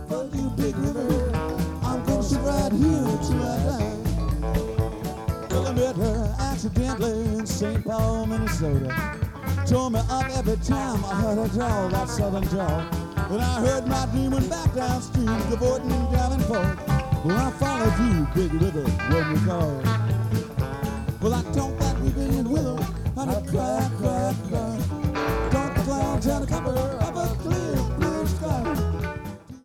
Fuck you, Big River. I'm gonna sit right here till I die. Well, I met her accidentally in St. Paul, Minnesota. Tore me up every time I heard her draw that southern drawl. And I heard my demon back downstream, cavorting and driving forth. Well, I followed you, Big River, when you called.